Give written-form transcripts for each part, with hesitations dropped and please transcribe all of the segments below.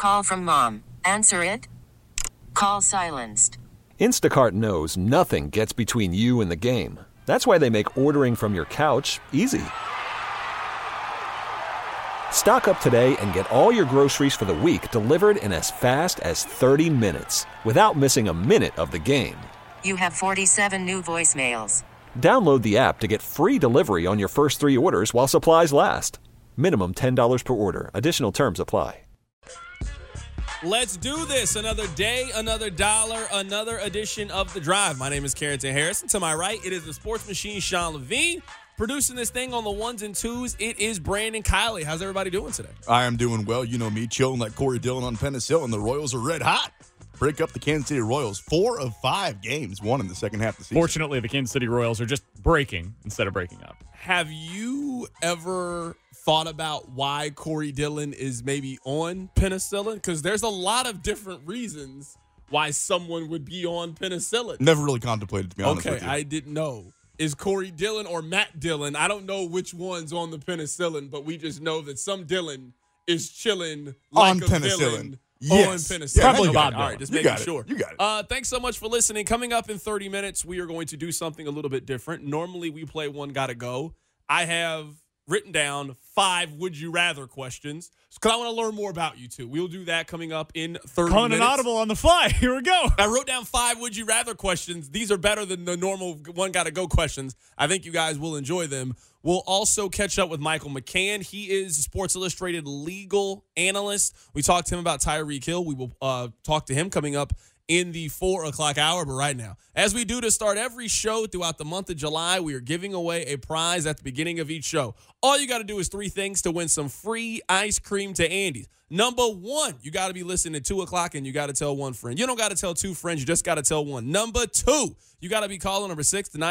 Call from mom. Answer it. Call silenced. Instacart knows nothing gets between you and the game. That's why they make ordering from your couch easy. Stock up today and get all your groceries for the week delivered in as fast as 30 minutes without missing a minute of the game. You have 47 new voicemails. Download the app to get free delivery on your first 3 orders while supplies last. Minimum $10 per order. Additional terms apply. Let's do this. Another day, another dollar, another edition of The Drive. My name is Carrington Harrison. To my right, it is the sports machine, Sean Levine. Producing this thing on the ones and twos, it is Brandon Kiley. How's everybody doing today? I am doing well. You know me, chilling like Corey Dillon on penicillin. The Royals are red hot. Break up the Kansas City Royals. 4 of 5 games won in the second half of the season. Fortunately, the Kansas City Royals are just breaking instead of breaking up. Have you ever thought about why Corey Dillon is maybe on penicillin? Because there's a lot of different reasons why someone would be on penicillin. Never really contemplated, to be honest with you. Okay, I didn't know. Is Corey Dillon or Matt Dillon? I don't know which one's on the penicillin, but we just know that some Dillon is chilling like on a penicillin. Villain yes. on penicillin. Yeah, Probably okay. Bob All right, just you making got sure. You got it. Thanks so much for listening. Coming up in 30 minutes, we are going to do something a little bit different. Normally, we play One Gotta Go. I have written down 5 Would You Rather questions because I want to learn more about you two. We'll do that coming up in 30 Calling minutes. an audible on the fly. Here we go. I wrote down 5 Would You Rather questions. These are better than the normal One Gotta Go questions. I think you guys will enjoy them. We'll also catch up with Michael McCann. He is Sports Illustrated legal analyst. We talked to him about Tyreek Hill. We will talk to him coming up in the 4 o'clock hour. But right now, as we do to start every show throughout the month of July, we are giving away a prize at the beginning of each show. All you got to do is 3 things to win some free ice cream to Andy's. Number 1, you got to be listening at 2 o'clock and you got to tell 1 friend. You don't got to tell 2 friends. You just got to tell 1. Number 2, you got to be calling number 6 to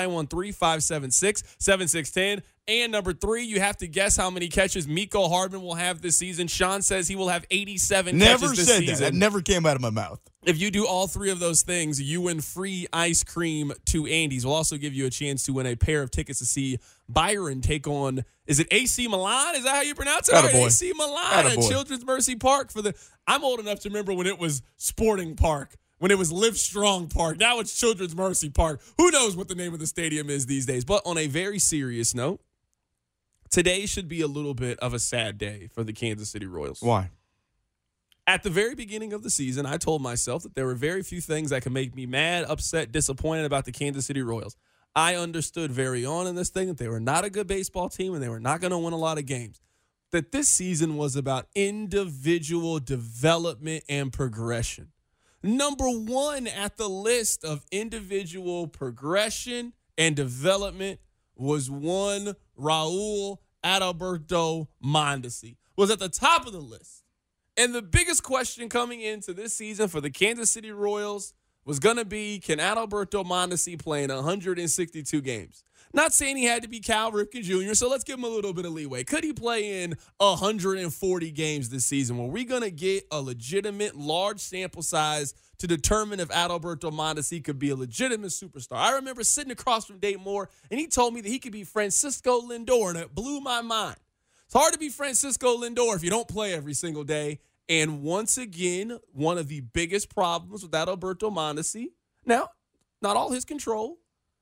913-576-7610. And number 3, you have to guess how many catches Mecole Hardman will have this season. Sean says he will have 87 catches this season. Never said that. That never came out of my mouth. If you do all 3 of those things, you win free ice cream to Andy's. We'll also give you a chance to win a pair of tickets to see Byron take on, is it AC Milan? Is that how you pronounce it? Attaboy. AC Milan at Attaboy. Children's Mercy Park I'm old enough to remember when it was Sporting Park, when it was Live Strong Park. Now it's Children's Mercy Park. Who knows what the name of the stadium is these days? But on a very serious note, today should be a little bit of a sad day for the Kansas City Royals. Why? At the very beginning of the season, I told myself that there were very few things that could make me mad, upset, disappointed about the Kansas City Royals. I understood very on in this thing that they were not a good baseball team and they were not going to win a lot of games. That this season was about individual development and progression. Number 1 at the list of individual progression and development was one Raul Adalberto Mondesi. Was at the top of the list. And the biggest question coming into this season for the Kansas City Royals was going to be, can Adalberto Mondesi play in 162 games? Not saying he had to be Cal Ripken Jr., so let's give him a little bit of leeway. Could he play in 140 games this season? Were we going to get a legitimate large sample size to determine if Adalberto Mondesi could be a legitimate superstar? I remember sitting across from Dave Moore, and he told me that he could be Francisco Lindor, and it blew my mind. It's hard to be Francisco Lindor if you don't play every single day. And once again, one of the biggest problems with Adalberto Mondesi, now, not all his control,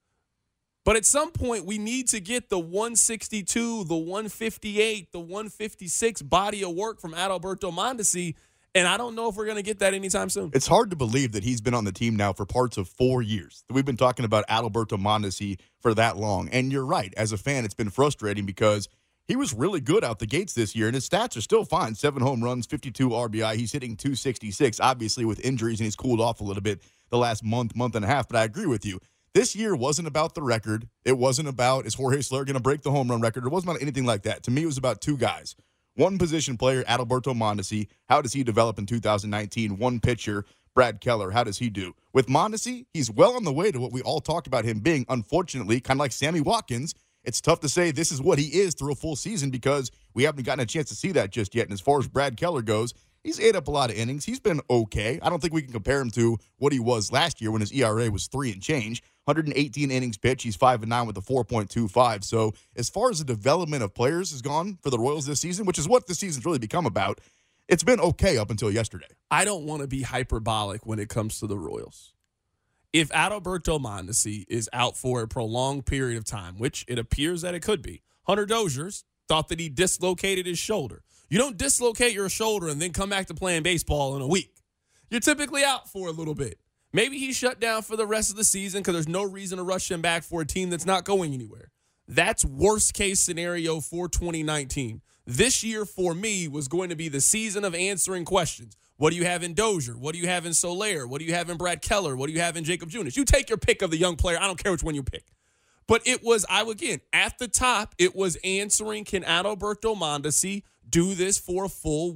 but at some point we need to get the 162, the 158, the 156 body of work from Adalberto Mondesi, and I don't know if we're going to get that anytime soon. It's hard to believe that he's been on the team now for parts of 4 years. We've been talking about Adalberto Mondesi for that long. And you're right. As a fan, it's been frustrating because he was really good out the gates this year, and his stats are still fine. 7 home runs, 52 RBI. He's hitting 266, obviously with injuries, and he's cooled off a little bit the last month and a half. But I agree with you. This year wasn't about the record. It wasn't about, is Jorge Soler going to break the home run record? It wasn't about anything like that. To me, it was about 2 guys. One position player, Adalberto Mondesi. How does he develop in 2019? One pitcher, Brad Keller. How does he do? With Mondesi, he's well on the way to what we all talked about him being. Unfortunately, kind of like Sammy Watkins, it's tough to say this is what he is through a full season because we haven't gotten a chance to see that just yet. And as far as Brad Keller goes, he's ate up a lot of innings. He's been okay. I don't think we can compare him to what he was last year when his ERA was 3 and change. 118 innings pitched. He's 5-9 with a 4.25. So as far as the development of players has gone for the Royals this season, which is what this season's really become about, It's been okay up until yesterday. I don't want to be hyperbolic when it comes to the Royals. If Adalberto Mondesi is out for a prolonged period of time, which it appears that it could be, Hunter Dozier's thought that he dislocated his shoulder. You don't dislocate your shoulder and then come back to playing baseball in a week. You're typically out for a little bit. Maybe he's shut down for the rest of the season because there's no reason to rush him back for a team that's not going anywhere. That's worst case scenario for 2019. This year for me was going to be the season of answering questions. What do you have in Dozier? What do you have in Soler? What do you have in Brad Keller? What do you have in Jacob Junis? You take your pick of the young player. I don't care which one you pick. But it was, at the top, it was answering, can Adalberto Mondesi do this for a full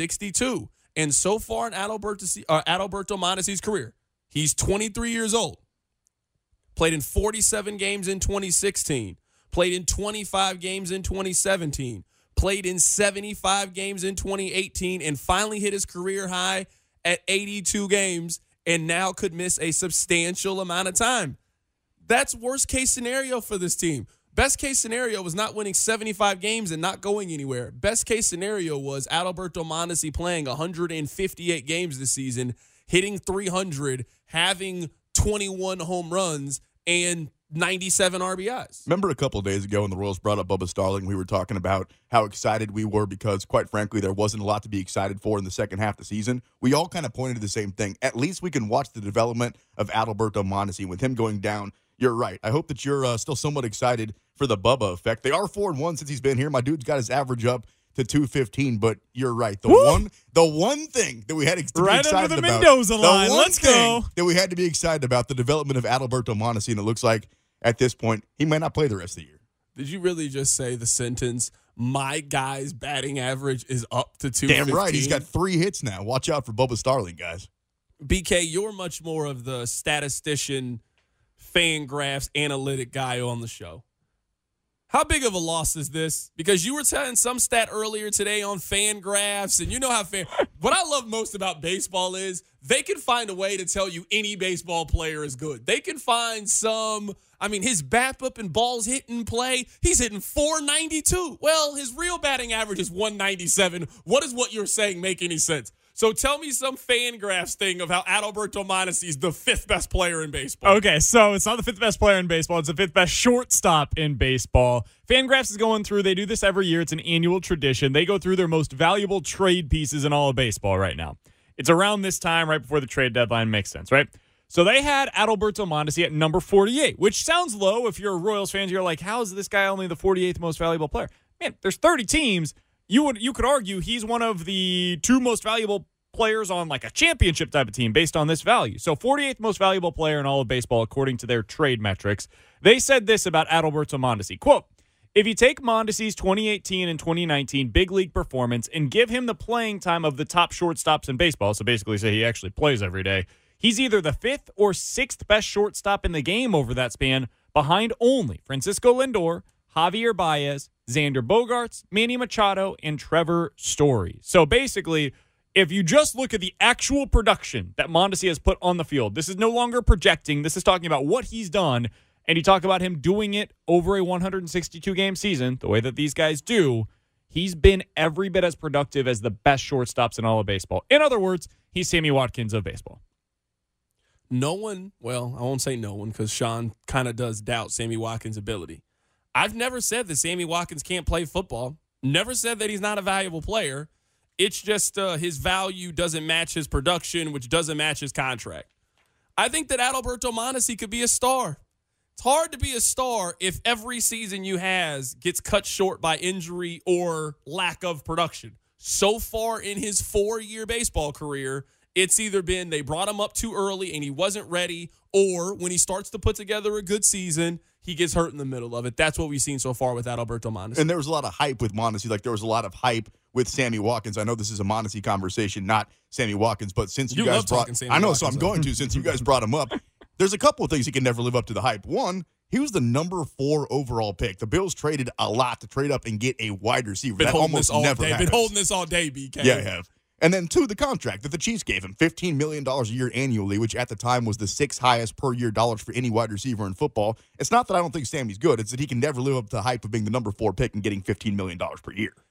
162? And so far in Adalberto Mondesi's career, he's 23 years old. Played in 47 games in 2016. Played in 25 games in 2017. Played in 75 games in 2018 and finally hit his career high at 82 games and now could miss a substantial amount of time. That's worst case scenario for this team. Best case scenario was not winning 75 games and not going anywhere. Best case scenario was Adalberto Mondesi playing 158 games this season, hitting 300, having 21 home runs, and 97 RBIs. Remember a couple of days ago when the Royals brought up Bubba Starling, we were talking about how excited we were because, quite frankly, there wasn't a lot to be excited for in the second half of the season. We all kind of pointed to the same thing. At least we can watch the development of Adalberto Mondesi. With him going down, you're right. I hope that you're still somewhat excited for the Bubba effect. They are 4-1 since he's been here. My dude's got his average up to 215, but you're right. The one thing that we had to be right excited under the about, Mendoza line. Let's go. that we had to be excited about, the development of Adalberto Mondesi, and it looks like at this point, he might not play the rest of the year. Did you really just say the sentence, my guy's batting average is up to 215? Damn right. He's got 3 hits now. Watch out for Bubba Starling, guys. BK, you're much more of the statistician, Fangraphs, analytic guy on the show. How big of a loss is this? Because you were telling some stat earlier today on Fangraphs, and you know how what I love most about baseball is they can find a way to tell you any baseball player is good. They can find his BABIP and balls hit and play, he's hitting 492. Well, his real batting average is 197. What does what you're saying make any sense? So tell me some Fangraphs thing of how Adalberto Mondesi is the 5th best player in baseball. Okay, so it's not the 5th best player in baseball. It's the 5th best shortstop in baseball. Fangraphs is going through. They do this every year. It's an annual tradition. They go through their most valuable trade pieces in all of baseball right now. It's around this time, right before the trade deadline. Makes sense, right? So they had Adalberto Mondesi at number 48, which sounds low if you're a Royals fan. You're like, how is this guy only the 48th most valuable player? Man, there's 30 teams. You could argue he's one of the 2 most valuable players on like a championship type of team based on this value. So 48th most valuable player in all of baseball according to their trade metrics. They said this about Adalberto Mondesi. Quote, if you take Mondesi's 2018 and 2019 big league performance and give him the playing time of the top shortstops in baseball, so basically say he actually plays every day, he's either the 5th or 6th best shortstop in the game over that span, behind only Francisco Lindor, Javier Baez, Xander Bogaerts, Manny Machado, and Trevor Story. So basically, if you just look at the actual production that Mondesi has put on the field, this is no longer projecting. This is talking about what he's done, and you talk about him doing it over a 162-game season, the way that these guys do, he's been every bit as productive as the best shortstops in all of baseball. In other words, he's Sammy Watkins of baseball. No one, well, I won't say no one because Sean kind of does doubt Sammy Watkins' ability. I've never said that Sammy Watkins can't play football. Never said that he's not a valuable player. It's just his value doesn't match his production, which doesn't match his contract. I think that Adalberto Mondesi could be a star. It's hard to be a star if every season you has gets cut short by injury or lack of production. So far in his 4-year baseball career, it's either been they brought him up too early and he wasn't ready, or when he starts to put together a good season, he gets hurt in the middle of it. That's what we've seen so far with Adalberto Mondesi. And there was a lot of hype with Mondesi. Like there was a lot of hype with Sammy Watkins. I know this is a Mondesi conversation, not Sammy Watkins, but since you guys brought, Sammy I know, Watkins, so I'm going to, since you guys brought him up, there's a couple of things he can never live up to the hype. One, he was the number 4 overall pick. The Bills traded a lot to trade up and get a wide receiver. That almost never happens. Been holding this all day, BK. Yeah, I have. And then 2, the contract that the Chiefs gave him, $15 million a year annually, which at the time was the 6th highest per year dollars for any wide receiver in football. It's not that I don't think Sammy's good. It's that he can never live up to the hype of being the number 4 pick and getting $15 million per year.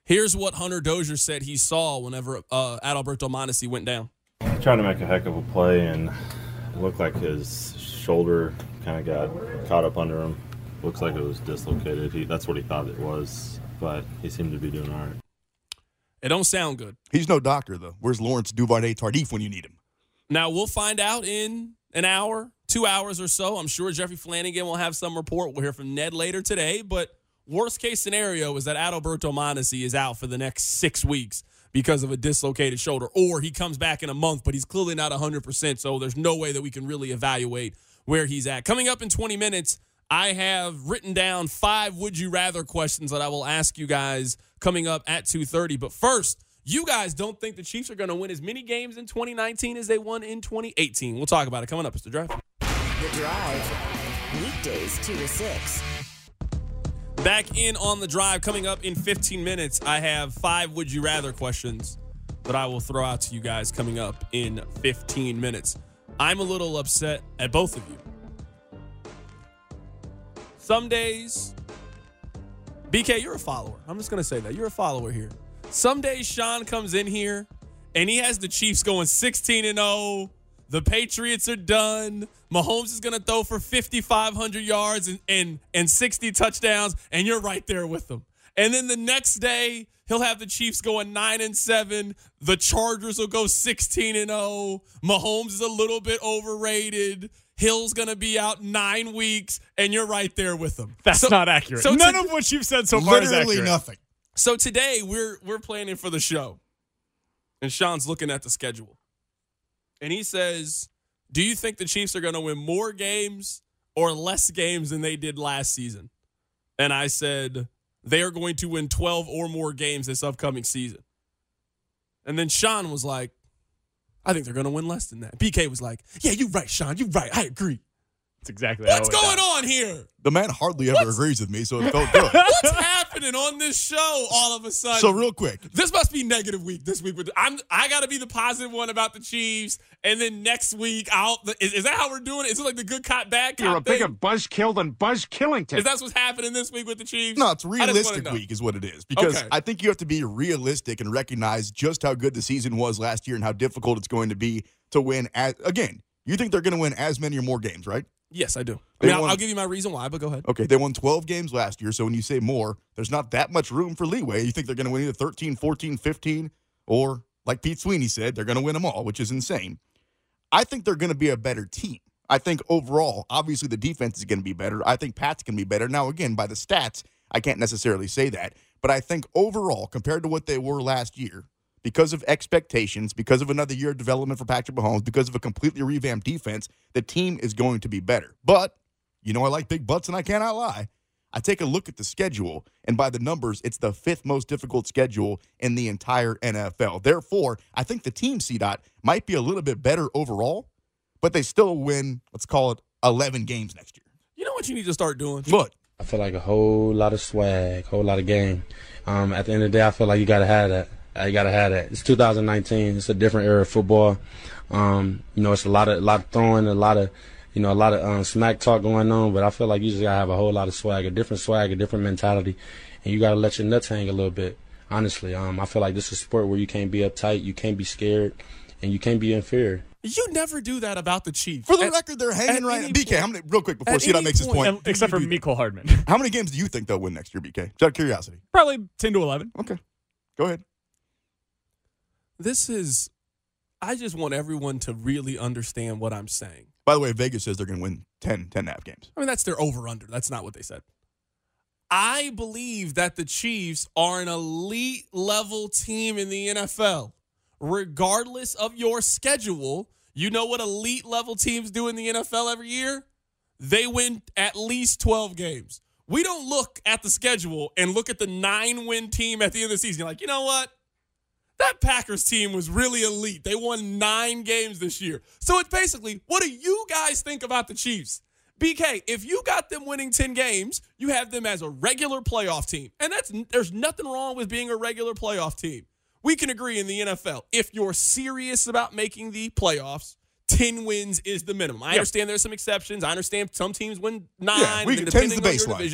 Here's what Hunter Dozier said he saw whenever Adalberto Mondesi went down. He tried to make a heck of a play, and it looked like his shoulder kind of got caught up under him. Looks like it was dislocated. That's what he thought it was, but he seemed to be doing all right. It don't sound good. He's no doctor, though. Where's Lawrence Duvernay-Tardif when you need him? Now, we'll find out in an hour, 2 hours or so. I'm sure Jeffrey Flanagan will have some report. We'll hear from Ned later today, but worst case scenario is that Adalberto Mondesi is out for the next 6 weeks because of a dislocated shoulder, or he comes back in a month, but he's clearly not 100%, so there's no way that we can really evaluate where he's at. Coming up in 20 minutes, I have written down 5 would you rather questions that I will ask you guys coming up at 2:30. But first, you guys don't think the Chiefs are going to win as many games in 2019 as they won in 2018. We'll talk about it coming up. It's The Drive. The Drive. Weekdays 2 to 6. Back in on The Drive. Coming up in 15 minutes, I have 5 would you rather questions that I will throw out to you guys coming up in 15 minutes. I'm a little upset at both of you. Some days, BK, you're a follower. I'm just going to say that. You're a follower here. Some days Sean comes in here and he has the Chiefs going 16-0. The Patriots are done. Mahomes is going to throw for 5,500 yards and 60 touchdowns, and you're right there with them. And then the next day, he'll have the Chiefs going 9-7. The Chargers will go 16-0. Mahomes is a little bit overrated. Hill's going to be out 9 weeks, and you're right there with them. That's not accurate. So None of what you've said so far is accurate. Literally nothing. So today, we're planning for the show, and Sean's looking at the schedule. And he says, do you think the Chiefs are going to win more games or less games than they did last season? And I said, they are going to win 12 or more games this upcoming season. And then Sean was like, I think they're going to win less than that. BK was like, yeah, you're right, Sean. You're right. I agree. That's exactly What's going on here? The man hardly ever agrees with me, so it felt good. What's happening on this show all of a sudden? So real quick. This must be negative week this week. I got to be the positive one about the Chiefs, and then next week, is that how we're doing it? Is it like the good cop, bad cop You're a bigger thing? buzzkill than Buzz Killington. Is that what's happening this week with the Chiefs? No, it's realistic week is what it is. Because Okay. I think you have to be realistic and recognize just how good the season was last year and how difficult it's going to be to win. Again, you think they're going to win as many or more games, right? Yes, I do. They I'll won- give you my reason why, but go ahead. Okay, they won 12 games last year, so when you say more, there's not that much room for leeway. You think they're going to win either 13, 14, 15, or like Pete Sweeney said, they're going to win them all, which is insane. I think they're going to be a better team. I think overall, obviously the defense is going to be better. I think Pat's going to be better. Now, again, by the stats, I can't necessarily say that. But I think overall, compared to what they were last year, because of expectations, because of another year of development for Patrick Mahomes, because of a completely revamped defense, the team is going to be better. But, you know I like big butts and I cannot lie. I take a look at the schedule, and by the numbers, it's the 5th most difficult schedule in the entire NFL. Therefore, I think the team, CDOT, might be a little bit better overall, but they still win, let's call it, 11 games next year. You know what you need to start doing? What? I feel like a whole lot of swag, whole lot of game. At the end of the day, I feel like you got to have that. You got to have that. It's 2019. It's a different era of football. It's a lot of throwing, a lot of smack talk going on. But I feel like you just got to have a whole lot of swag, a different mentality, and you got to let your nuts hang a little bit. Honestly, I feel like this is a sport where you can't be uptight, you can't be scared, and you can't be inferior. You never do that about the Chiefs. For the record, they're hanging right now. BK, how many, real quick, before CDOT makes his point. Except for Mecole Hardman. How many games do you think they'll win next year, BK? Just out of curiosity. Probably 10 to 11. Okay. Go ahead. I just want everyone to really understand what I'm saying. By the way, Vegas says they're going to win 10 and a half games. I mean, that's their over-under. That's not what they said. I believe that the Chiefs are an elite-level team in the NFL. Regardless of your schedule, you know what elite-level teams do in the NFL every year? They win at least 12 games. We don't look at the schedule and look at the 9-win team at the end of the season. You're like, you know what? That Packers team was really elite. They won 9 games this year. So it's basically, what do you guys think about the Chiefs? BK, if you got them winning 10 games, you have them as a regular playoff team. And there's nothing wrong with being a regular playoff team. We can agree in the NFL, if you're serious about making the playoffs, 10 wins is the minimum. I understand there's some exceptions. I understand some teams win 9. Yeah, and ten's depending the on your baseline. division,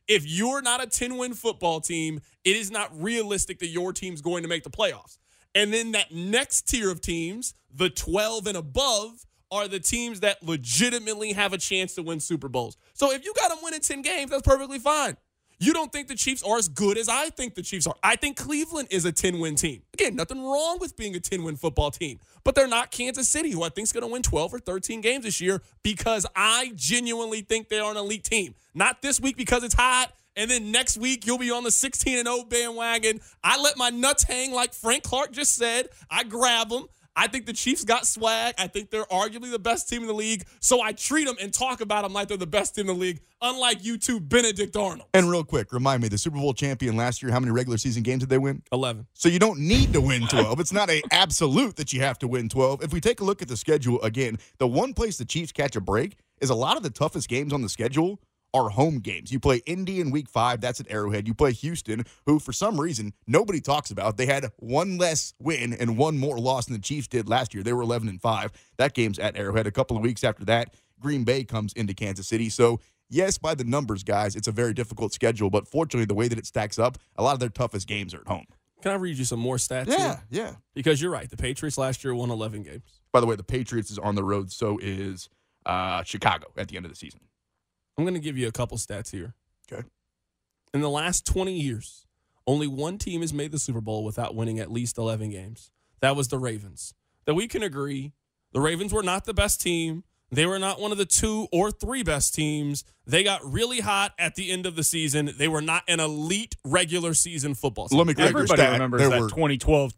If you're not a 10-win football team, it is not realistic that your team's going to make the playoffs. And then that next tier of teams, the 12 and above, are the teams that legitimately have a chance to win Super Bowls. So if you got them winning 10 games, that's perfectly fine. You don't think the Chiefs are as good as I think the Chiefs are. I think Cleveland is a 10-win team. Again, nothing wrong with being a 10-win football team. But they're not Kansas City, who I think is going to win 12 or 13 games this year, because I genuinely think they are an elite team. Not this week because it's hot, and then next week you'll be on the 16-0 bandwagon. I let my nuts hang like Frank Clark just said. I grab them. I think the Chiefs got swag. I think they're arguably the best team in the league. So I treat them and talk about them like they're the best team in the league, unlike you two, Benedict Arnold. And real quick, remind me, the Super Bowl champion last year, how many regular season games did they win? 11. So you don't need to win 12. It's not an absolute that you have to win 12. If we take a look at the schedule again, the one place the Chiefs catch a break is a lot of the toughest games on the schedule are home games. You play Indy in week 5, that's at Arrowhead. You play Houston, who for some reason nobody talks about. They had one less win and one more loss than the Chiefs did last year. They were 11-5. That game's at Arrowhead. A couple of weeks after that, Green Bay comes into Kansas City. So yes, by the numbers, guys, it's a very difficult schedule, but fortunately the way that it stacks up, a lot of their toughest games are at home. Can I read you some more stats Yeah, here? yeah. Because you're right. The Patriots last year won 11 games. By the way, the Patriots is on the road, so is Chicago at the end of the season. I'm going to give you a couple stats here. Okay. In the last 20 years, only one team has made the Super Bowl without winning at least 11 games. That was the Ravens. That we can agree, the Ravens were not the best team. They were not one of the 2 or 3 best teams. They got really hot at the end of the season. They were not an elite regular season football team. Let me correct your Everybody stat. remembers There that were 2012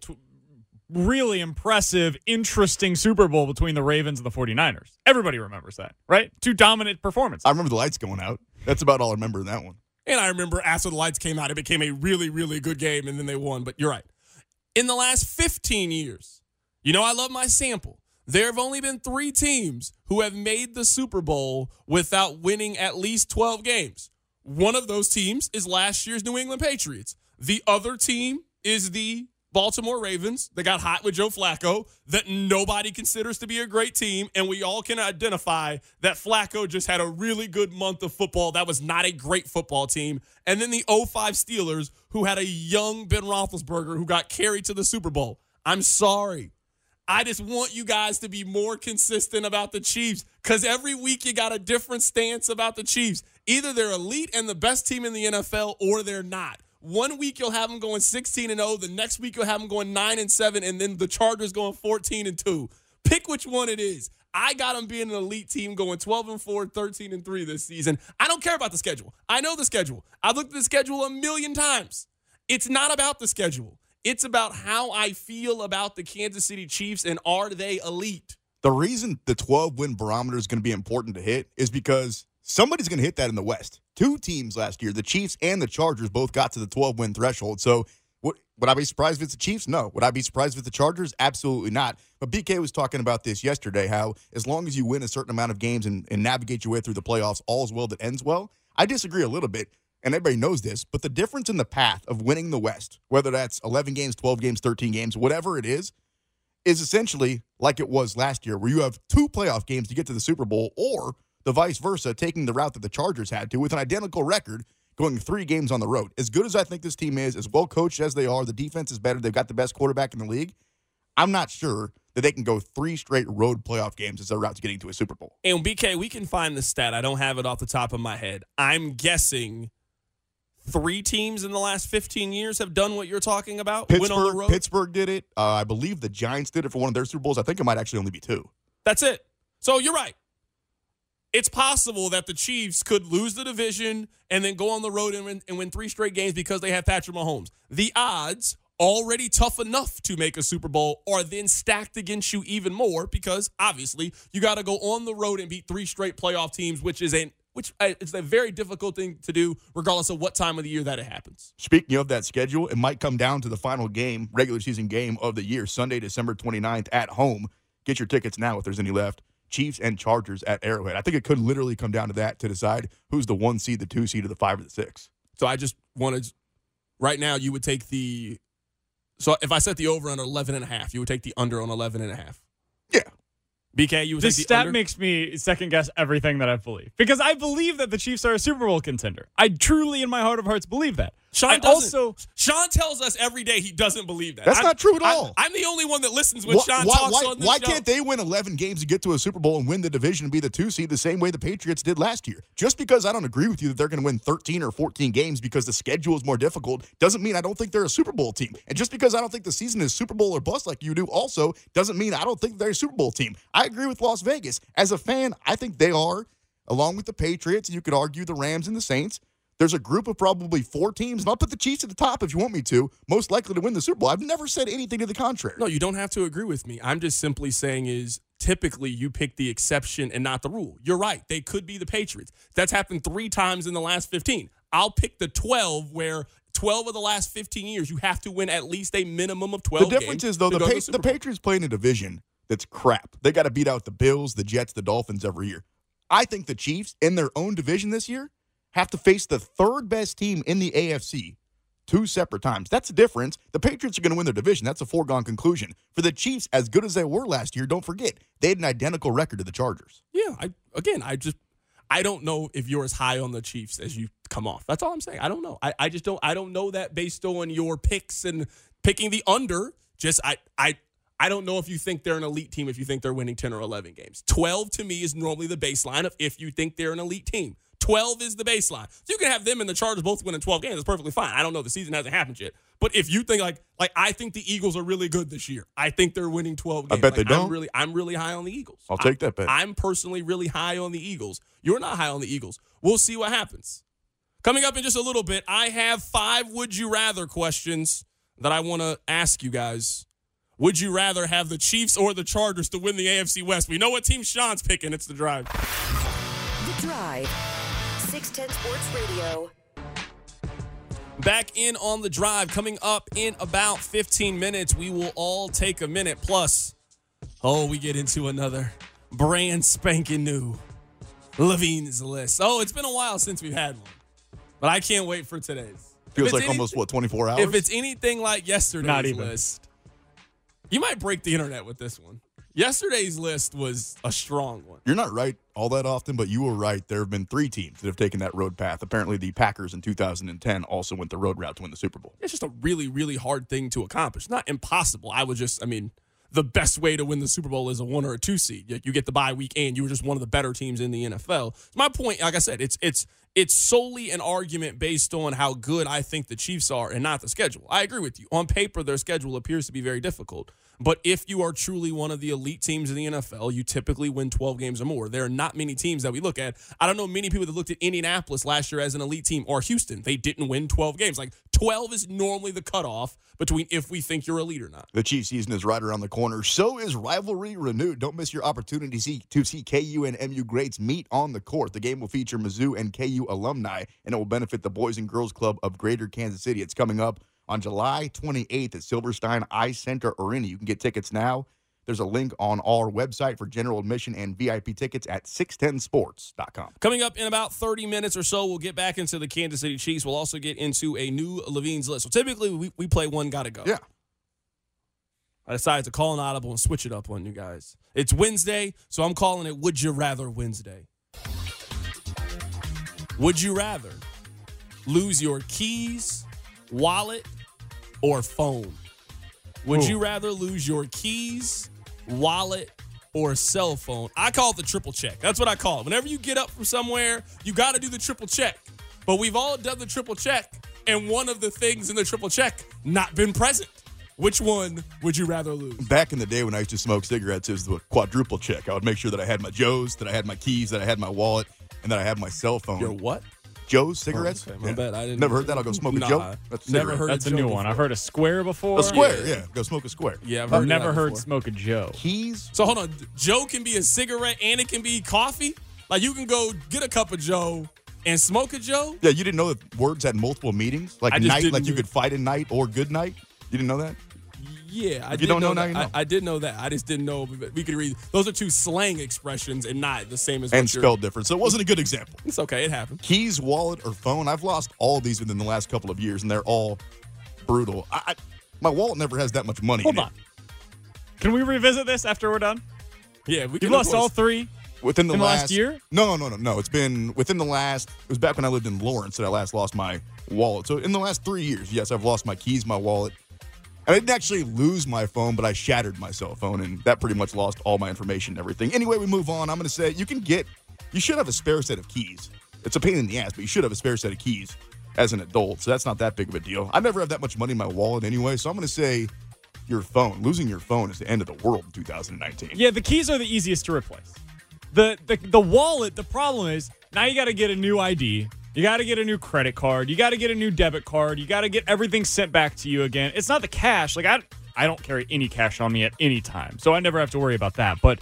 really impressive, interesting Super Bowl between the Ravens and the 49ers. Everybody remembers that, right? 2 dominant performances. I remember the lights going out. That's about all I remember in that one. And I remember after the lights came out, it became a really, really good game, and then they won. But you're right. In the last 15 years, I love my sample. There have only been 3 teams who have made the Super Bowl without winning at least 12 games. One of those teams is last year's New England Patriots. The other team is the Baltimore Ravens. They got hot with Joe Flacco, that nobody considers to be a great team, and we all can identify that Flacco just had a really good month of football. That was not a great football team. And then the 05 Steelers, who had a young Ben Roethlisberger who got carried to the Super Bowl. I'm sorry. I just want you guys to be more consistent about the Chiefs, because every week you got a different stance about the Chiefs. Either they're elite and the best team in the NFL, or they're not. One week you'll have them going 16-0. The next week you'll have them going 9-7, and then the Chargers going 14-2. Pick which one it is. I got them being an elite team going 12-4, 13-3 this season. I don't care about the schedule. I know the schedule. I've looked at the schedule a million times. It's not about the schedule. It's about how I feel about the Kansas City Chiefs, and are they elite? The reason the 12-win barometer is going to be important to hit is because somebody's going to hit that in the West. 2 teams last year, the Chiefs and the Chargers, both got to the 12-win threshold. So would I be surprised if it's the Chiefs? No. Would I be surprised if it's the Chargers? Absolutely not. But BK was talking about this yesterday, how as long as you win a certain amount of games and navigate your way through the playoffs, all's well that ends well. I disagree a little bit, and everybody knows this, but the difference in the path of winning the West, whether that's 11 games, 12 games, 13 games, whatever it is essentially like it was last year, where you have 2 playoff games to get to the Super Bowl, or the vice versa, taking the route that the Chargers had to with an identical record, going 3 games on the road. As good as I think this team is, as well coached as they are, the defense is better, they've got the best quarterback in the league, I'm not sure that they can go 3 straight road playoff games as their route to getting to a Super Bowl. And BK, we can find the stat. I don't have it off the top of my head. I'm guessing 3 teams in the last 15 years have done what you're talking about. Went on the road. Pittsburgh did it. I believe the Giants did it for one of their Super Bowls. I think it might actually only be 2. That's it. So you're right. It's possible that the Chiefs could lose the division and then go on the road and win 3 straight games because they have Patrick Mahomes. The odds, already tough enough to make a Super Bowl, are then stacked against you even more, because obviously you got to go on the road and beat 3 straight playoff teams, which is a very difficult thing to do regardless of what time of the year that it happens. Speaking of that schedule, it might come down to the final game, regular season game of the year, Sunday, December 29th at home. Get your tickets now if there's any left. Chiefs and Chargers at Arrowhead. I think it could literally come down to that to decide who's the 1 seed, the 2 seed, or the 5 or the 6. So I just wanted, right now you would take so if I set the over on 11.5, you would take the under on 11.5. Yeah. BK, you would This take the stat under? makes me second guess everything that I believe. Because I believe that the Chiefs are a Super Bowl contender. I truly, in my heart of hearts, believe that. Sean tells us every day he doesn't believe that. That's not true at all. I'm the only one that listens when Sean talks on this Why show. can't they win 11 games and get to a Super Bowl and win the division and be the 2 seed the same way the Patriots did last year? Just because I don't agree with you that they're going to win 13 or 14 games because the schedule is more difficult doesn't mean I don't think they're a Super Bowl team. And just because I don't think the season is Super Bowl or bust like you do also doesn't mean I don't think they're a Super Bowl team. I agree with Las Vegas. As a fan, I think they are, along with the Patriots, and you could argue the Rams and the Saints. There's a group of probably 4 teams, and I'll put the Chiefs at the top if you want me to, most likely to win the Super Bowl. I've never said anything to the contrary. No, you don't have to agree with me. I'm just simply saying is typically you pick the exception and not the rule. You're right. They could be the Patriots. That's happened 3 times in the last 15. I'll pick the 12 where 12 of the last 15 years you have to win at least a minimum of 12 games. The difference is, though, the Patriots play in a division that's crap. They got to beat out the Bills, the Jets, the Dolphins every year. I think the Chiefs, in their own division this year, have to face the 3rd best team in the AFC 2 separate times. That's the difference. The Patriots are going to win their division. That's a foregone conclusion. For the Chiefs, as good as they were last year, don't forget, they had an identical record to the Chargers. Yeah, I don't know if you're as high on the Chiefs as you come off. That's all I'm saying. I don't know. I don't know that based on your picks and picking the under. I don't know if you think they're an elite team if you think they're winning 10 or 11 games. 12 to me is normally the baseline of if you think they're an elite team. 12 is the baseline. So you can have them and the Chargers both winning 12 games. That's perfectly fine. I don't know. The season hasn't happened yet. But if you think like I think the Eagles are really good this year. I think they're winning 12 games. I bet they don't. I'm really high on the Eagles. I'll take that bet. I'm personally really high on the Eagles. You're not high on the Eagles. We'll see what happens. Coming up in just a little bit, I have 5 would you rather questions that I want to ask you guys. Would you rather have the Chiefs or the Chargers to win the AFC West? We know what team Sean's picking. It's The Drive. The Drive. 610 Sports Radio. Back in on The Drive. Coming up in about 15 minutes, we will all take a minute. Plus, we get into another brand spanking new Levine's List. It's been a while since we've had one, but I can't wait for today's. Feels like almost, 24 hours? If it's anything like yesterday's list, you might break the internet with this one. Yesterday's list was a strong one. You're not right all that often, but you were right. There have been 3 teams that have taken that road path. Apparently, the Packers in 2010 also went the road route to win the Super Bowl. It's just a really, really hard thing to accomplish. Not impossible. The best way to win the Super Bowl is a 1 or a 2 seed. You get the bye week, and you were just one of the better teams in the NFL. My point, like I said, it's solely an argument based on how good I think the Chiefs are and not the schedule. I agree with you. On paper, their schedule appears to be very difficult. But if you are truly one of the elite teams in the NFL, you typically win 12 games or more. There are not many teams that we look at. I don't know many people that looked at Indianapolis last year as an elite team or Houston. They didn't win 12 games. Like 12 is normally the cutoff between if we think you're elite or not. The Chiefs season is right around the corner. So is rivalry renewed. Don't miss your opportunity to see KU and MU greats meet on the court. The game will feature Mizzou and KU alumni, and it will benefit the Boys and Girls Club of Greater Kansas City. It's coming up on July 28th at Silverstein Ice Center Arena. You can get tickets now. There's a link on our website for general admission and VIP tickets at 610sports.com. Coming up in about 30 minutes or so, we'll get back into the Kansas City Chiefs. We'll also get into a new Levine's List. So typically, we play One Gotta Go. Yeah. I decided to call an audible and switch it up on you guys. It's Wednesday, so I'm calling it Would You Rather Wednesday. Would you rather lose your keys, wallet, or phone? Would you rather lose your keys, wallet, or cell phone? I call it the triple check. That's what I call it. Whenever you get up from somewhere, you got to do the triple check. But we've all done the triple check, and one of the things in the triple check not been present. Which one would you rather lose? Back in the day when I used to smoke cigarettes, it was the quadruple check. I would make sure that I had my Joes, that I had my keys, that I had my wallet, and that I had my cell phone. Your what? Joe's cigarettes. Oh, okay. My bad. I didn't never heard that. I'll go smoke a Joe. That's a never cigarette. heard. That's a new one. I've heard a square before. A square, yeah. Go smoke a square. Yeah, I've never heard smoke a Joe. Keys. So hold on. Joe can be a cigarette and it can be coffee. Like you can go get a cup of Joe and smoke a Joe. Yeah, you didn't know that words had multiple meanings, like night, like you could fight at night or good night. You didn't know that? Yeah, I you did don't know that. now, you know. I did know that. I just didn't know we could read. Those are 2 slang expressions and not the same as. And spelled different, so it wasn't a good example. It's okay. It happened. Keys, wallet, or phone. I've lost all of these within the last couple of years, and they're all brutal. My wallet never has that much money. Hold in on. Can we revisit this after we're done? Yeah, we You've lost all 3 Within the in the last year? No. It's been within the last. It was back when I lived in Lawrence that I last lost my wallet. So in the last 3 years, yes, I've lost my keys, my wallet. I didn't actually lose my phone, but I shattered my cell phone, and that pretty much lost all my information and everything. Anyway, we move on. I'm going to say you should have a spare set of keys. It's a pain in the ass, but you should have a spare set of keys as an adult. So that's not that big of a deal. I never have that much money in my wallet anyway, so I'm going to say your phone. Losing your phone is the end of the world in 2019. Yeah, the keys are the easiest to replace. The wallet, the problem is now you got to get a new ID. You got to get a new credit card. You got to get a new debit card. You got to get everything sent back to you again. It's not the cash. Like I don't carry any cash on me at any time, so I never have to worry about that. But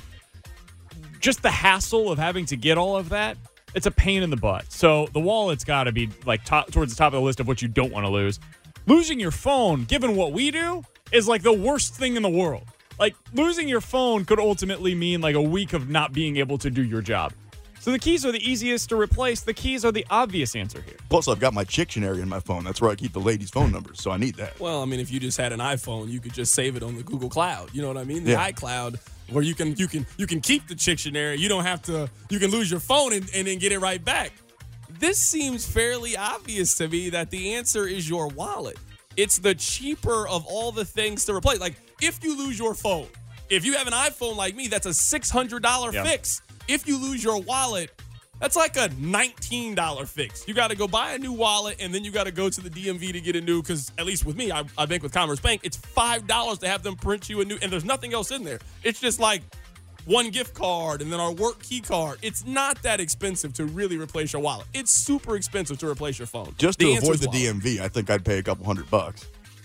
just the hassle of having to get all of that, it's a pain in the butt. So the wallet's got to be like towards the top of the list of what you don't want to lose. Losing your phone, given what we do, is like the worst thing in the world. Like losing your phone could ultimately mean like a week of not being able to do your job. So the keys are the easiest to replace. The keys are the obvious answer here. Plus, I've got my Chictionary in my phone. That's where I keep the ladies' phone numbers, so I need that. Well, I mean, if you just had an iPhone, you could just save it on the Google Cloud. You know what I mean? The Yeah. iCloud, where you can keep the Chictionary. You don't have to. You can lose your phone and then get it right back. This seems fairly obvious to me that the answer is your wallet. It's the cheaper of all the things to replace. Like, if you lose your phone, if you have an iPhone like me, that's a $600 fix. If you lose your wallet, that's like a $19 fix. You got to go buy a new wallet, and then you got to go to the DMV to get a new, because at least with me, I bank with Commerce Bank, it's $5 to have them print you a new, and there's nothing else in there. It's just like one gift card and then our work key card. It's not that expensive to really replace your wallet. It's super expensive to replace your phone. Just to The avoid answer's the wallet. DMV, I think I'd pay a couple $100.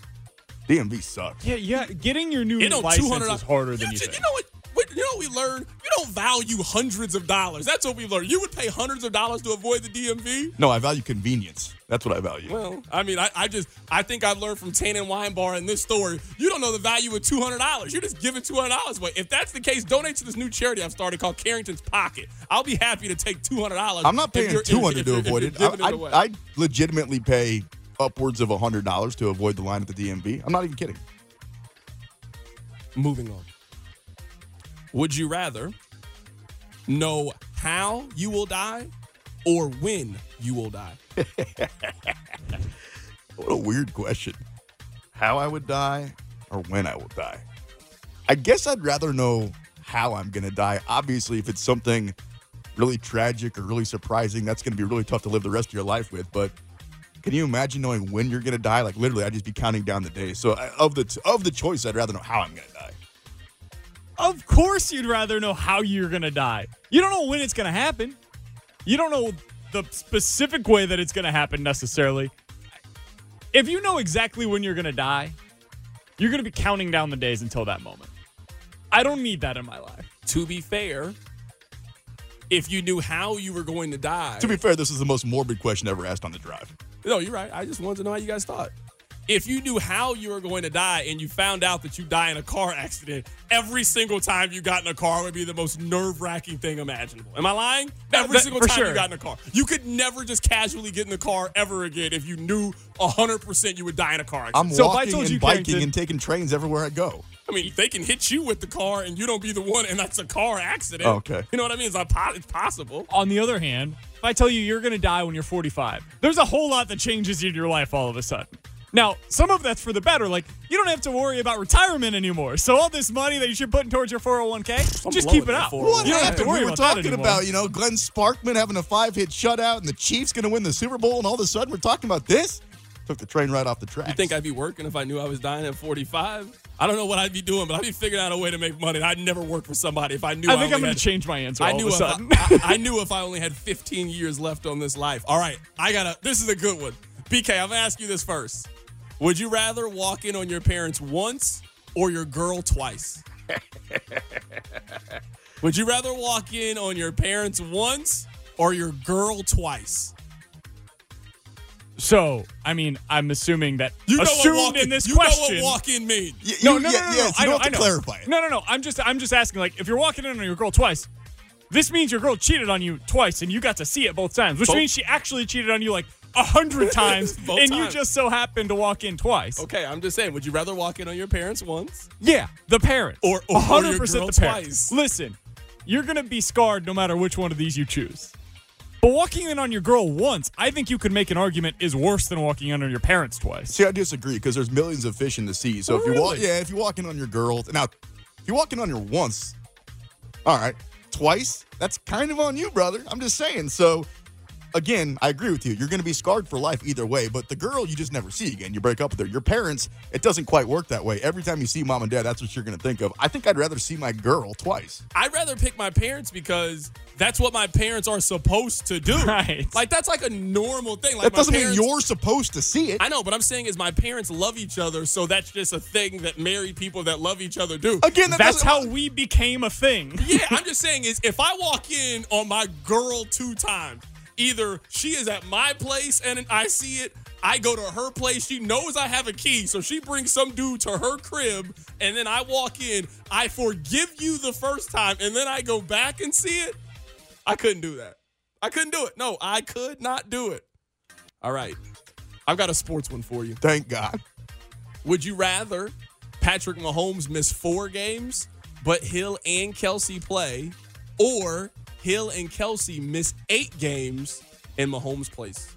DMV sucks. Yeah. Getting your new You know, license $200 is harder than you think. You know what? You know what we learned? You don't value hundreds of dollars. That's what we learned. You would pay hundreds of dollars to avoid the DMV? No, I value convenience. That's what I value. Well, I mean, I think I've learned from Tane and Wine Bar in this story, you don't know the value of $200. You're just giving $200 away. If that's the case, donate to this new charity I've started called Carrington's Pocket. I'll be happy to take $200. I'm not paying $200 to avoid it. I I'd legitimately pay upwards of $100 to avoid the line at the DMV. I'm not even kidding. Moving on. Would you rather know how you will die or when you will die? What a weird question. How I would die or when I will die? I guess I'd rather know how I'm going to die. Obviously, if it's something really tragic or really surprising, that's going to be really tough to live the rest of your life with. But can you imagine knowing when you're going to die? Like literally, I'd just be counting down the days. So of the choice, I'd rather know how I'm going to die. Of course you'd rather know how you're going to die. You don't know when it's going to happen. You don't know the specific way that it's going to happen necessarily. If you know exactly when you're going to die, you're going to be counting down the days until that moment. I don't need that in my life. To be fair, if you knew how you were going to die. To be fair, this is the most morbid question ever asked on the drive. No, you're right. I just wanted to know how you guys thought. If you knew how you were going to die and you found out that you die in a car accident, every single time you got in a car would be the most nerve-wracking thing imaginable. Am I lying? Every single time you got in a car. You could never just casually get in the car ever again if you knew 100% you would die in a car accident. I'm walking and biking and taking trains everywhere I go. I mean, they can hit you with the car and you don't be the one, and that's a car accident. Okay. You know what I mean? It's possible. On the other hand, if I tell you you're going to die when you're 45, there's a whole lot that changes in your life all of a sudden. Now, some of that's for the better. Like, you don't have to worry about retirement anymore. So all this money that you should put towards your 401k, just keep it out. What you don't have to happened? worry We were about that talking anymore. about, Glenn Sparkman having a 5-hit shutout and the Chiefs going to win the Super Bowl, and all of a sudden we're talking about this? Took the train right off the tracks. You think I'd be working if I knew I was dying at 45? I don't know what I'd be doing, but I'd be figuring out a way to make money. I'd never work for somebody if I knew. I think I'm going to change my answer all of a sudden. I knew if I only had 15 years left on this life. All right, this is a good one. BK, I'm going to ask you this first. Would you rather walk in on your parents once or your girl twice? Would you rather walk in on your parents once or your girl twice? So, I mean, I'm assuming that you know assumed in this question. You know what walk-in means. No. Yes, you don't have to clarify it. No. I'm just asking, like, if you're walking in on your girl twice, this means your girl cheated on you twice and you got to see it both times, which means she actually cheated on you, like, 100 times, Both and you times. just so happen to walk in twice. Okay, I'm just saying, would you rather walk in on your parents once? Yeah, the parents. Or 100% your girl the parents. twice. Listen, you're going to be scarred no matter which one of these you choose. But walking in on your girl once, I think you could make an argument is worse than walking in on your parents twice. See, I disagree because there's millions of fish in the sea. So if you walk, if you walk in on your girl, now if you walk in on her once, all right, twice, that's kind of on you, brother. I'm just saying. So again, I agree with you. You're going to be scarred for life either way. But the girl, you just never see again. You break up with her. Your parents, it doesn't quite work that way. Every time you see mom and dad, that's what you're going to think of. I think I'd rather see my girl twice. I'd rather pick my parents because that's what my parents are supposed to do. Right. Like, that's like a normal thing. Like, That my doesn't parents, mean you're supposed to see it. I know, but I'm saying is my parents love each other, so that's just a thing that married people that love each other do. Again, That's how we became a thing. Yeah, I'm just saying is if I walk in on my girl 2 times, either she is at my place and I see it, I go to her place, she knows I have a key, so she brings some dude to her crib, and then I walk in, I forgive you the first time, and then I go back and see it. I couldn't do that. I couldn't do it. No, I could not do it. All right. I've got a sports one for you. Thank God. Would you rather Patrick Mahomes miss 4 games, but Hill and Kelsey play, or Hill and Kelsey miss 8 games and Mahomes plays?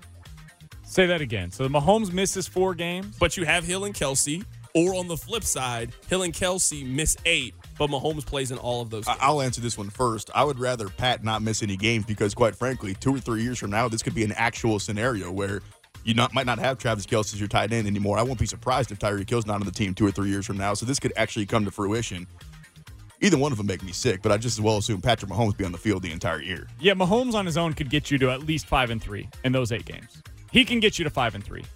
Say that again. So Mahomes misses 4 games. But you have Hill and Kelsey, or on the flip side, Hill and Kelsey miss 8, but Mahomes plays in all of those games. I'll answer this one first. I would rather Pat not miss any games because, quite frankly, 2 or 3 years from now, this could be an actual scenario where you might not have Travis Kelce as your tight end anymore. I won't be surprised if Tyreek Hill's not on the team 2 or 3 years from now. So this could actually come to fruition. Either one of them make me sick, but I just as well assume Patrick Mahomes be on the field the entire year. Yeah, Mahomes on his own could get you to at least 5-3 in those 8 games. He can get you to 5-3.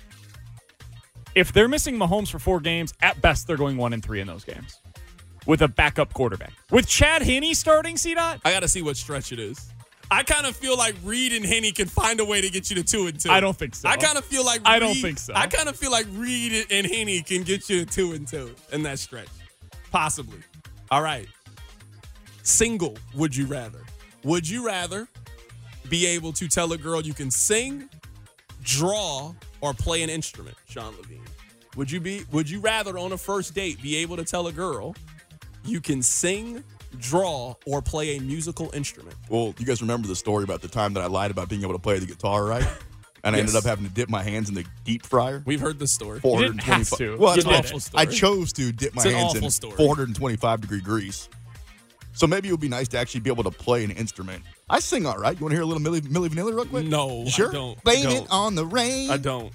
If they're missing Mahomes for 4 games, at best they're going 1-3 in those games with a backup quarterback. With Chad Henne starting, C-Dot? I got to see what stretch it is. I kind of feel like Reed and Henne can find a way to get you to 2-2. I don't think so. I kind of feel like I don't think so. I kind of feel like Reed and Henne can get you to 2-2 in that stretch. Possibly. All right. Single, would you rather? Would you rather be able to tell a girl you can sing, draw, or play an instrument, Sean Levine? Would you rather on a first date be able to tell a girl you can sing, draw, or play a musical instrument? Well, you guys remember the story about the time that I lied about being able to play the guitar, right? And I ended up having to dip my hands in the deep fryer. We've heard this story. You didn't have to. Well, It's an that's awful what story. I chose to dip my It's an hands in awful story. 425-degree grease. So maybe it would be nice to actually be able to play an instrument. I sing all right. You want to hear a little Milli Vanilli real quick? No, You sure? I don't. Blame I it don't. on the rain. I don't.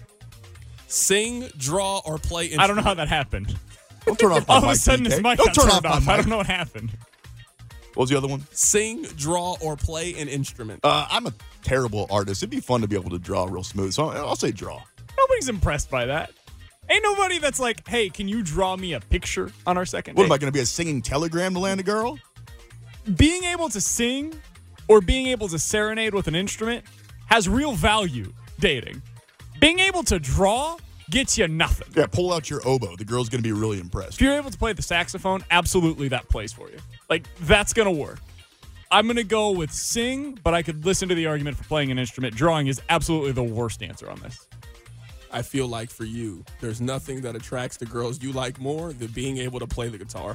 Sing, draw, or play instrument. I don't know how that happened. Don't turn off my All of mic, a sudden his TK. mic Don't got turn turned off off. my I mic. don't know what happened. What was the other one? Sing, draw, or play an instrument. I'm a terrible artist. It'd be fun to be able to draw real smooth. So I'll say draw. Nobody's impressed by that. Ain't nobody that's like, hey, can you draw me a picture on our second What date? am I going to be, a singing telegram to land a girl? Being able to sing or being able to serenade with an instrument has real value dating. Being able to draw gets you nothing. Yeah, pull out your oboe. The girl's going to be really impressed. If you're able to play the saxophone, absolutely that plays for you. Like, that's going to work. I'm going to go with sing, but I could listen to the argument for playing an instrument. Drawing is absolutely the worst answer on this. I feel like for you, there's nothing that attracts the girls you like more than being able to play the guitar.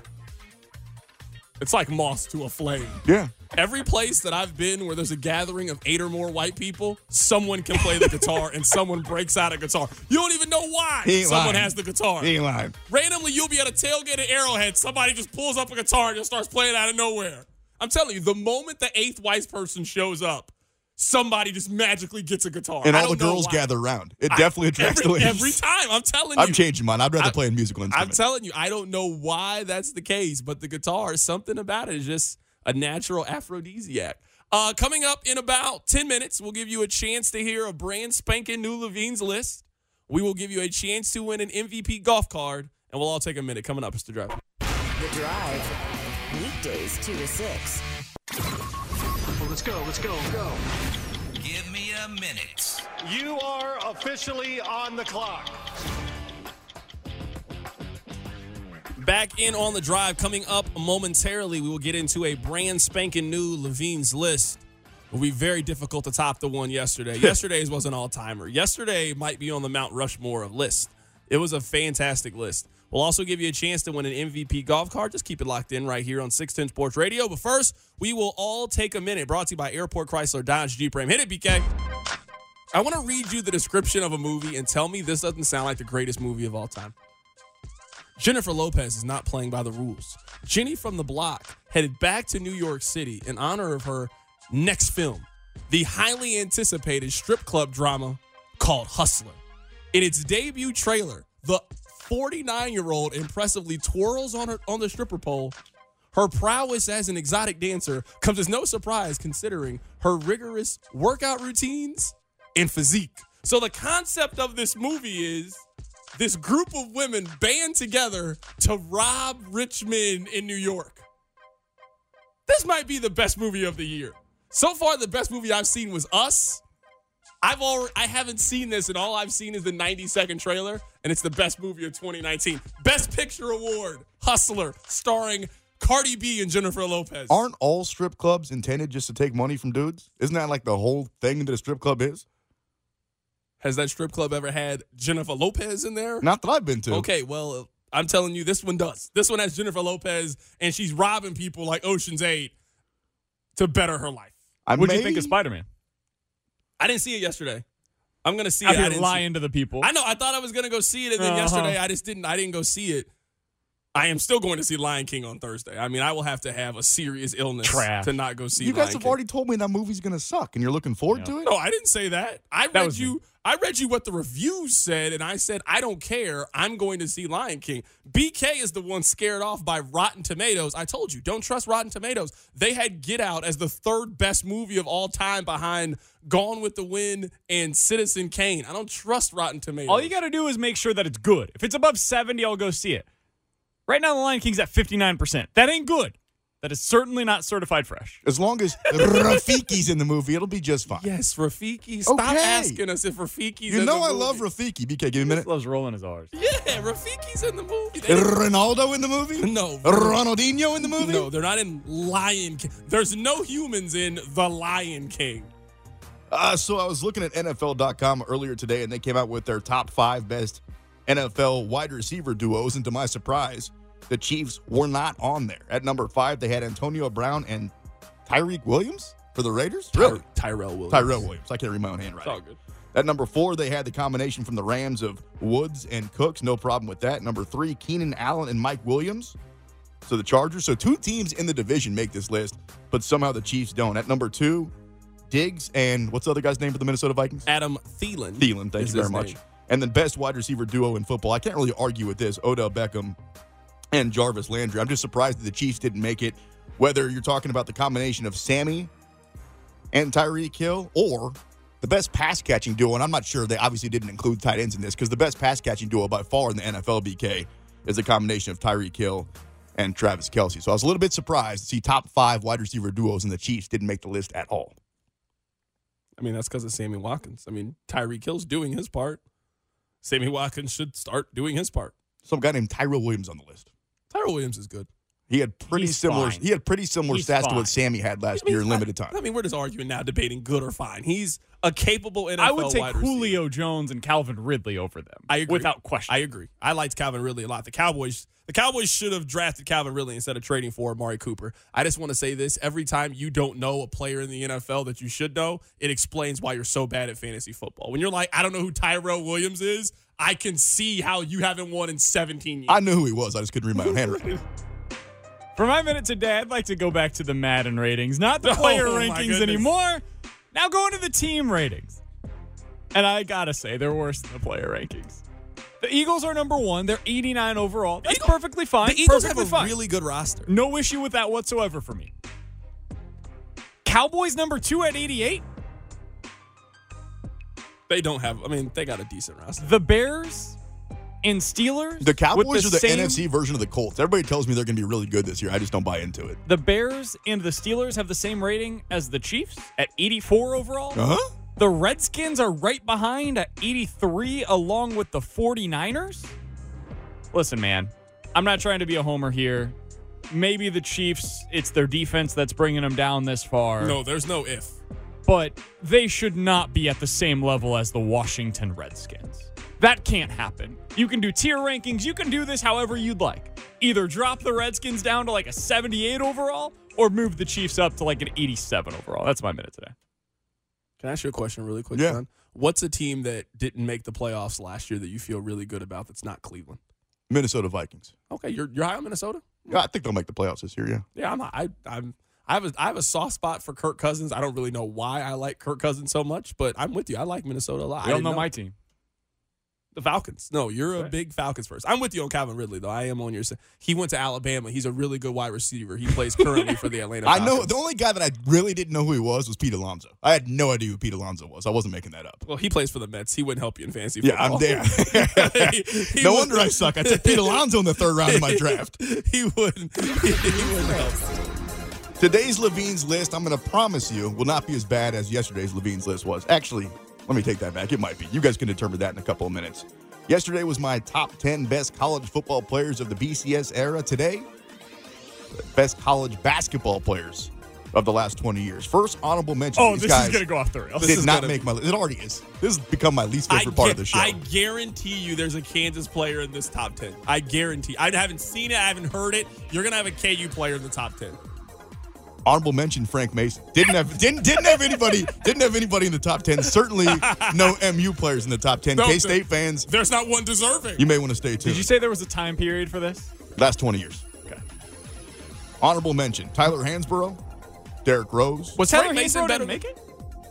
It's like moss to a flame. Yeah. Every place that I've been where there's a gathering of 8 or more white people, someone can play the guitar and someone breaks out a guitar. You don't even know why He ain't someone lying. has the guitar. He ain't lying. Randomly, you'll be at a tailgate at Arrowhead. Somebody just pulls up a guitar and just starts playing out of nowhere. I'm telling you, the moment the 8th white person shows up, somebody just magically gets a guitar. And I all the don't know girls why. gather around. It definitely attracts the ladies. Every time, I'm telling you. I'm changing mine. I'd rather play a musical I'm instrument. telling you, I don't know why that's the case, but the guitar, something about it is just a natural aphrodisiac. Coming up in about 10 minutes, we'll give you a chance to hear a brand spanking new Levine's list. We will give you a chance to win an MVP golf card, and we'll all take a minute. Coming up, it's The Drive. The Drive. Weekdays 2 to 6. Let's go. Give me a minute. You are officially on the clock. Back in on The Drive. Coming up momentarily, we will get into a brand spanking new Levine's list. It will be very difficult to top the one yesterday. Yesterday's was an all-timer. Yesterday might be on the Mount Rushmore list. It was a fantastic list. We'll also give you a chance to win an MVP golf cart. Just keep it locked in right here on 610 Sports Radio. But first, we will all take a minute. Brought to you by Airport Chrysler Dodge Jeep Ram. Hit it, BK. I want to read you the description of a movie and tell me this doesn't sound like the greatest movie of all time. Jennifer Lopez is not playing by the rules. Jenny from the Block headed back to New York City in honor of her next film, the highly anticipated strip club drama called Hustler. In its debut trailer, the 49-year-old impressively twirls on the stripper pole. Her prowess as an exotic dancer comes as no surprise considering her rigorous workout routines and physique. So the concept of this movie is this group of women band together to rob rich men in New York. This might be the best movie of the year. So far, the best movie I've seen was Us. I haven't seen this, and all I've seen is the 90-second trailer, and it's the best movie of 2019. Best Picture Award, Hustler, starring Cardi B and Jennifer Lopez. Aren't all strip clubs intended just to take money from dudes? Isn't that like the whole thing that a strip club is? Has that strip club ever had Jennifer Lopez in there? Not that I've been to. Okay, well, I'm telling you, this one does. This one has Jennifer Lopez, and she's robbing people like Ocean's 8 to better her life. What do you think of Spider-Man? I didn't see it yesterday. I'm going to see it. I didn't lie to the people. I know. I thought I was going to go see it, and then yesterday I just didn't. I didn't go see it. I am still going to see Lion King on Thursday. I mean, I will have to have a serious illness to not go see Lion King. You guys have already told me that movie's going to suck, and you're looking forward to it? No, I didn't say that. I read you what the reviews said, and I said, I don't care. I'm going to see Lion King. BK is the one scared off by Rotten Tomatoes. I told you, don't trust Rotten Tomatoes. They had Get Out as the third best movie of all time behind Gone with the Wind and Citizen Kane. I don't trust Rotten Tomatoes. All you got to do is make sure that it's good. If it's above 70, I'll go see it. Right now, the Lion King's at 59%. That ain't good. That is certainly not certified fresh. As long as Rafiki's in the movie, it'll be just fine. Yes, Rafiki. Stop asking us if Rafiki's in the movie. You know I love Rafiki. BK, give me a minute. He loves rolling his R's. Yeah, Rafiki's in the movie. Ronaldo in the movie? No. Ronaldinho in the movie? No, they're not in Lion King. There's no humans in The Lion King. So I was looking at NFL.com earlier today, and they came out with their top 5 best NFL wide receiver duos, and to my surprise, the Chiefs were not on there. At number 5, they had Antonio Brown and Tyreek Williams for the Raiders? Really? Tyrell Williams. Tyrell Williams. I can't read my own handwriting. It's all good. At number 4, they had the combination from the Rams of Woods and Cooks. No problem with that. Number 3, Keenan Allen and Mike Williams. So the Chargers. So 2 teams in the division make this list, but somehow the Chiefs don't. At number 2, Diggs and what's the other guy's name for the Minnesota Vikings? Adam Thielen. Thielen, thank you very much. And then best wide receiver duo in football. I can't really argue with this. Odell Beckham and Jarvis Landry. I'm just surprised that the Chiefs didn't make it, whether you're talking about the combination of Sammy and Tyreek Hill or the best pass-catching duo, and I'm not sure they obviously didn't include tight ends in this because the best pass-catching duo by far in the NFL, BK, is a combination of Tyreek Hill and Travis Kelce. So I was a little bit surprised to see top 5 wide receiver duos and the Chiefs didn't make the list at all. I mean, that's because of Sammy Watkins. I mean, Tyreek Hill's doing his part. Sammy Watkins should start doing his part. Some guy named Tyrell Williams on the list. Tyrell Williams is good. He had pretty similar stats to what Sammy had last year in limited time. I mean, we're just arguing now, debating good or fine. He's a capable NFL wide receiver. I would take Julio Jones and Calvin Ridley over them. I agree. Without question. I agree. I liked Calvin Ridley a lot. The Cowboys should have drafted Calvin Ridley instead of trading for Amari Cooper. I just want to say this. Every time you don't know a player in the NFL that you should know, it explains why you're so bad at fantasy football. When you're like, I don't know who Tyrell Williams is, I can see how you haven't won in 17 years. I knew who he was. I just couldn't read my own handwriting. For my minute today, I'd like to go back to the Madden ratings, not the player rankings anymore. Now going to the team ratings. And I got to say, they're worse than the player rankings. The Eagles are number 1. They're 89 overall. That's perfectly fine. The Eagles have a really good roster. No issue with that whatsoever for me. Cowboys number 2 at 88. They don't have, they got a decent roster. The Bears and Steelers. The Cowboys are the NFC version of the Colts. Everybody tells me they're going to be really good this year. I just don't buy into it. The Bears and the Steelers have the same rating as the Chiefs at 84 overall. Uh-huh. The Redskins are right behind at 83 along with the 49ers. Listen, man, I'm not trying to be a homer here. Maybe the Chiefs, it's their defense that's bringing them down this far. No, there's no if. but they should not be at the same level as the Washington Redskins. That can't happen. You can do tier rankings. You can do this however you'd like. Either drop the Redskins down to like a 78 overall or move the Chiefs up to like an 87 overall. That's my minute today. Can I ask you a question really quick, Yeah. John? What's a team that didn't make the playoffs last year that you feel really good about that's not Cleveland? Minnesota Vikings. Okay, you're high on Minnesota? Yeah, I think they'll make the playoffs this year, yeah. Yeah, I have a soft spot for Kirk Cousins. I don't really know why I like Kirk Cousins so much, but I'm with you. I like Minnesota a lot. You don't know my team. The Falcons. No, you're a big Falcons person. I'm with you on Calvin Ridley, though. I am on your side. He went to Alabama. He's a really good wide receiver. He plays currently for the Atlanta Falcons. I know. The only guy that I really didn't know who he was Pete Alonso. I had no idea who Pete Alonso was. I wasn't making that up. Well, he plays for the Mets. He wouldn't help you in fantasy Yeah, football. I'm there. No wonder I suck. I took Pete Alonso in the third round of my draft. He wouldn't help. Today's Levine's list, I'm going to promise you, will not be as bad as yesterday's Levine's list was. Actually, let me take that back. It might be. You guys can determine that in a couple of minutes. Yesterday was my top 10 best college football players of the BCS era. Today, best college basketball players of the last 20 years. First honorable mention. Oh, these this guys is going to go off the rails. did not make my list. It already is. This has become my least favorite part of the show. I guarantee you there's a Kansas player in this top 10. I guarantee. I haven't seen it. I haven't heard it. You're going to have a KU player in the top 10. Honorable mention Frank Mason. Didn't have anybody in the top 10. Certainly no MU players in the top 10. No, K-State fans, There's not one deserving. you may want to stay tuned. Did you say there was a time period for this? Last 20 years. Okay. Honorable mention Tyler Hansborough, Derrick Rose. Was Frank Tyler Mason Hansborough better didn't make it?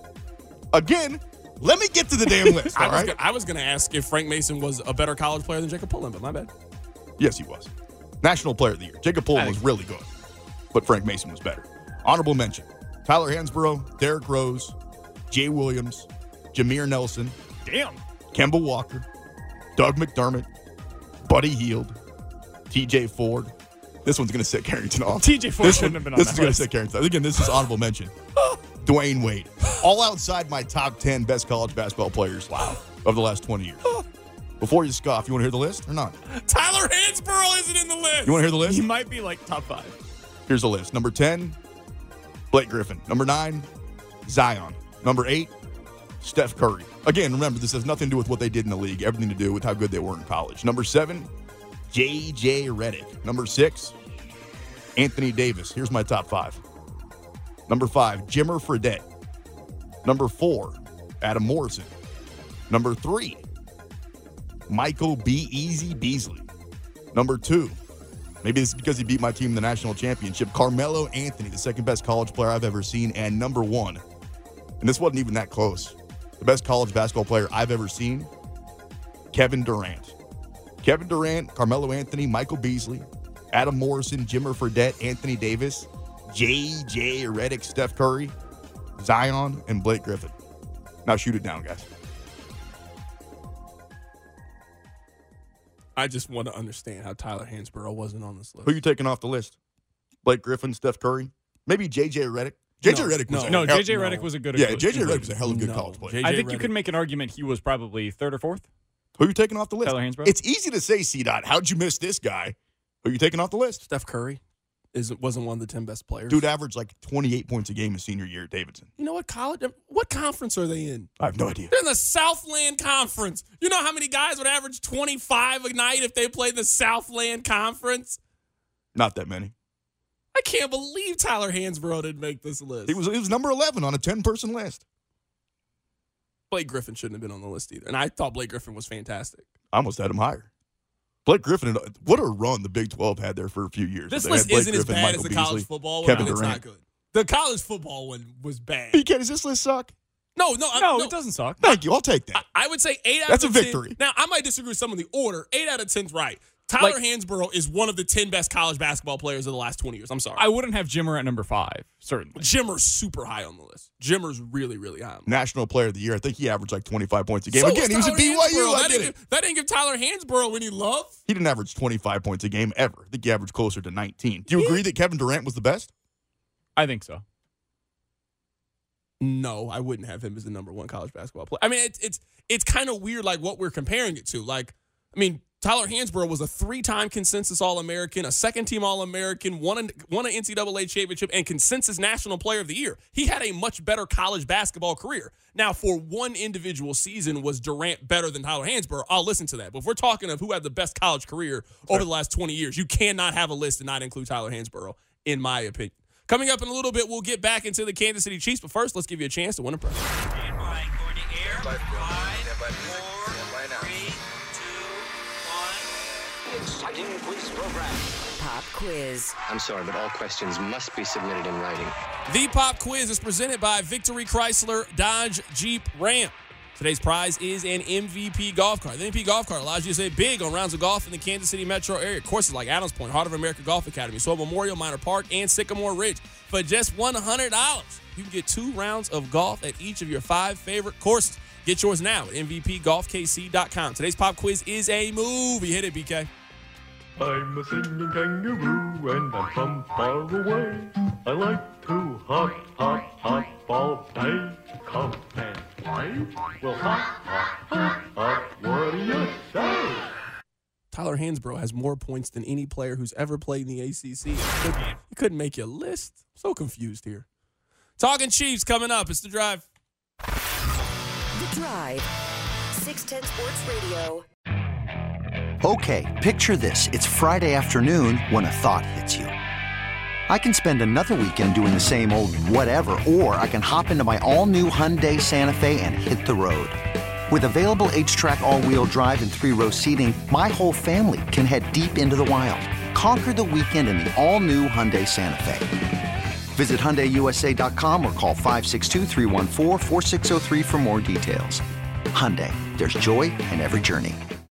Again, let me get to the damn list, all right? I was going to ask if Frank Mason was a better college player than Jacob Pullen, but my bad. Yes, he was. National Player of the Year. Jacob Pullen was really good, but Frank Mason was better. Honorable mention Tyler Hansborough, Derrick Rose, Jay Williams, Jameer Nelson, Damn. Kemba Walker, Doug McDermott, Buddy Hield, TJ Ford. This one's going to set Carrington off. TJ Ford shouldn't have been on This that is going to list. set Carrington off. Again, this is honorable mention. Dwayne Wade. All outside my top 10 best college basketball players of the last 20 years. Before you scoff, you want to hear the list or not? Tyler Hansborough isn't in the list. You want to hear the list? He might be like top 5. Here's the list. Number 10, Blake Griffin. Number 9, Zion. Number 8, Steph Curry. Again, remember, this has nothing to do with what they did in the league. Everything to do with how good they were in college. Number 7, J.J. Redick. Number 6, Anthony Davis. Here's my top 5. Number 5, Jimmer Fredette. Number 4, Adam Morrison. Number 3, Michael B. Easy Beasley. Number 2, maybe this is because he beat my team in the national championship, Carmelo Anthony, the second best college player I've ever seen. And number 1, and this wasn't even that close, the best college basketball player I've ever seen, Kevin Durant. Kevin Durant, Carmelo Anthony, Michael Beasley, Adam Morrison, Jimmer Fredette, Anthony Davis, J.J. Redick, Steph Curry, Zion, and Blake Griffin. Now shoot it down, guys. I just want to understand how Tyler Hansborough wasn't on this list. Who are you taking off the list? Blake Griffin, Steph Curry? Maybe J.J. Redick? J.J. Redick was No, J.J. Redick was a good Yeah, J.J. Redick was a hell of a good college player. I think you can make an argument he was probably 3rd or 4th. Who are you taking off the list? Tyler Hansborough. It's easy to say, C-Dot. How'd you miss this guy? Who are you taking off the list? Steph Curry wasn't one of the 10 best players. Dude averaged like 28 points a game his senior year at Davidson. You know what what conference are they in? I have no idea. They're in the Southland Conference. You know how many guys would average 25 a night if they played in the Southland Conference? Not that many. I can't believe Tyler Hansborough didn't make this list. He was number 11 on a 10-person list. Blake Griffin shouldn't have been on the list either. And I thought Blake Griffin was fantastic. I almost had him higher. Blake Griffin, what a run the Big 12 had there for a few years. This They list had Blake isn't as Griffin, bad Michael as the Beasley, college football one, Kevin but it's Durant. not good. The college football one was bad. BK, does this list suck? No, it doesn't suck. Thank you. I'll take that. I would say 8 out That's of a 10. victory. Now, I might disagree with some of the order. 8 out of 10's right. Tyler Hansborough is one of the 10 best college basketball players of the last 20 years. I'm sorry. I wouldn't have Jimmer at number 5, certainly. Jimmer's super high on the list. Jimmer's really, really high on the list. National Player of the Year. I think he averaged like 25 points a game. So Again, he was at Tyler BYU. Hansborough. I get it. That didn't give Tyler Hansborough any love. He didn't average 25 points a game ever. I think he averaged closer to 19. Do you agree that Kevin Durant was the best? I think so. No, I wouldn't have him as the number 1 college basketball player. I mean, it's kind of weird, like what we're comparing it to. Like, I mean, Tyler Hansbrough was a 3-time consensus All-American, a second-team All-American, won an NCAA championship, and consensus National Player of the Year. He had a much better college basketball career. Now, for one individual season, was Durant better than Tyler Hansbrough? I'll listen to that. But if we're talking of who had the best college career over the last 20 years, you cannot have a list and not include Tyler Hansbrough, in my opinion. Coming up in a little bit, we'll get back into the Kansas City Chiefs. But first, let's give you a chance to win a prize. Stand by, going to air. 5, 4, 3, 2, 1. Exciting quiz program. Pop quiz. I'm sorry, but all questions must be submitted in writing. The Pop Quiz is presented by Victory Chrysler Dodge Jeep Ram. Today's prize is an MVP golf cart. The MVP golf cart allows you to save big on rounds of golf in the Kansas City metro area. Courses like Adams Point, Heart of America Golf Academy, Swell Memorial, Minor Park, and Sycamore Ridge. For just $100, you can get 2 rounds of golf at each of your 5 favorite courses. Get yours now at MVPGolfKC.com. Today's Pop Quiz is a movie. Hit it, BK. I'm a singing kangaroo and I'm from far away. I like to hop, hop, hop all day. Come and play. Well, hop, hop, hop, hop. What do you say? Tyler Hansbrough has more points than any player who's ever played in the ACC. He couldn't make your list. I'm so confused here. Talking Chiefs coming up. It's The Drive. The Drive. 610 Sports Radio. Okay, picture this. It's Friday afternoon when a thought hits you. I can spend another weekend doing the same old whatever, or I can hop into my all-new Hyundai Santa Fe and hit the road. With available H-Track all-wheel drive and 3-row seating, my whole family can head deep into the wild. Conquer the weekend in the all-new Hyundai Santa Fe. Visit HyundaiUSA.com or call 562-314-4603 for more details. Hyundai, there's joy in every journey.